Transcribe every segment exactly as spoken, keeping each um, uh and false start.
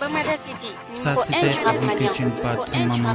Ça c'était avant que tu ne partes, maman.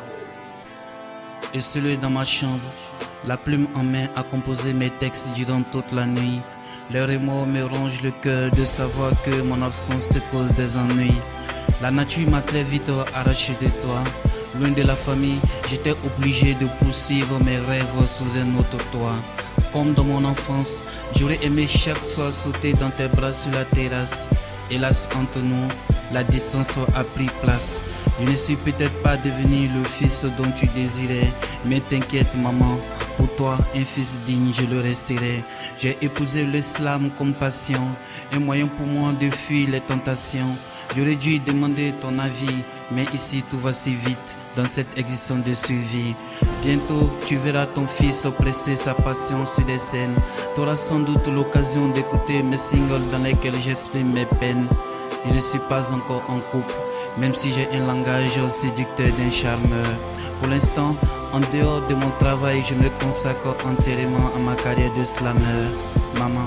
Et celui dans ma chambre, la plume en main a composé mes textes durant toute la nuit. Les remords me rongent le cœur de savoir que mon absence te cause des ennuis. La nature m'a très vite arraché de toi. Loin de la famille, j'étais obligé de poursuivre mes rêves sous un autre toit. Comme dans mon enfance, j'aurais aimé chaque soir sauter dans tes bras sur la terrasse. Hélas, entre nous, la distance a pris place. Je ne suis peut-être pas devenu le fils dont tu désirais, mais t'inquiète maman, pour toi un fils digne je le resterai. J'ai épousé l'islam comme passion, un moyen pour moi de fuir les tentations. J'aurais dû demander ton avis, mais ici tout va si vite dans cette existence de survie. Bientôt tu verras ton fils prester sa passion sur les scènes. Tu auras sans doute l'occasion d'écouter mes singles dans lesquels j'exprime mes peines. Je ne suis pas encore en couple, même si j'ai un langage séducteur d'un charmeur. Pour l'instant, en dehors de mon travail, je me consacre entièrement à ma carrière de slammer. Maman.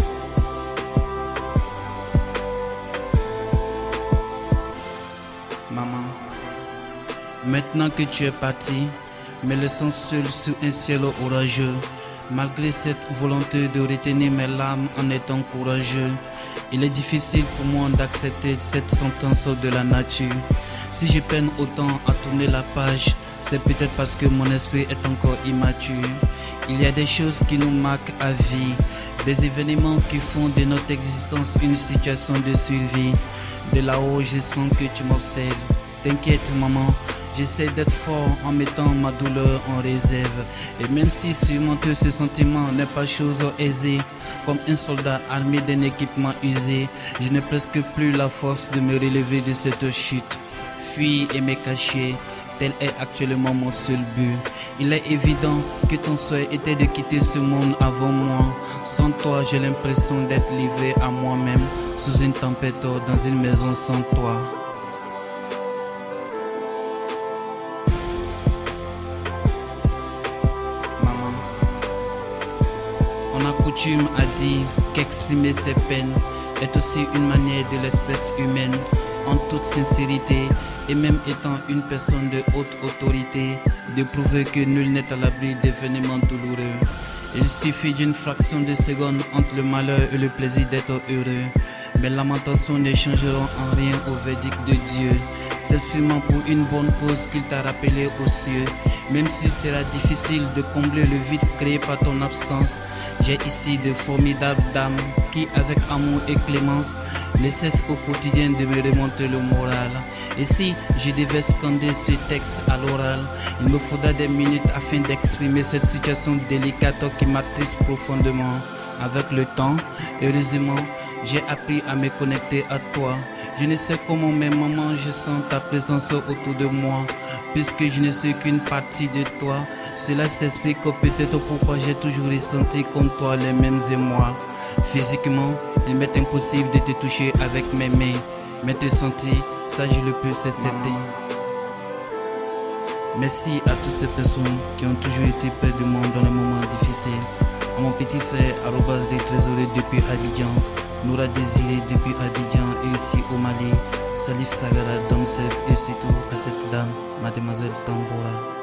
Maman. Maintenant que tu es parti, me laissant seul sous un ciel orageux, malgré cette volonté de retenir mes larmes en étant courageux, il est difficile pour moi d'accepter cette sentence de la nature. Si je peine autant à tourner la page, c'est peut-être parce que mon esprit est encore immature. Il y a des choses qui nous marquent à vie, des événements qui font de notre existence une situation de survie. De là-haut, je sens que tu m'observes. T'inquiète maman, j'essaie d'être fort en mettant ma douleur en réserve. Et même si surmonter ce sentiment n'est pas chose aisée, comme un soldat armé d'un équipement usé, je n'ai presque plus la force de me relever de cette chute. Fuir et me cacher, tel est actuellement mon seul but. Il est évident que ton souhait était de quitter ce monde avant moi. Sans toi, j'ai l'impression d'être livré à moi-même, sous une tempête dans une maison sans toi. On a coutume à dire qu'exprimer ses peines est aussi une manière de l'espèce humaine, en toute sincérité, et même étant une personne de haute autorité, de prouver que nul n'est à l'abri d'événements douloureux. Il suffit d'une fraction de seconde entre le malheur et le plaisir d'être heureux. Mes lamentations ne changeront en rien au verdict de Dieu. C'est sûrement pour une bonne cause qu'il t'a rappelé aux cieux. Même s'il sera difficile de combler le vide créé par ton absence, j'ai ici de formidables dames qui, avec amour et clémence, ne cessent au quotidien de me remonter le moral. Et si je devais scander ce texte à l'oral, il me faudra des minutes afin d'exprimer cette situation délicate qui m'attriste profondément. Avec le temps, heureusement, j'ai appris à me connecter à toi. Je ne sais comment, mais maman, je sens ta présence autour de moi. Puisque je ne suis qu'une partie de toi, cela s'explique peut-être pourquoi j'ai toujours ressenti comme toi les mêmes émois. Physiquement, il m'est impossible de te toucher avec mes mains, mais te sentir, ça je le peux, c'est certain. Merci à toutes ces personnes qui ont toujours été près de moi dans les moments difficiles. À mon petit frère, arrobas des trésoriers depuis Abidjan, Noura Désiré depuis Abidjan et ici au Mali, Salif Sagara, Domsef et surtout à cette dame, Mademoiselle Tambora.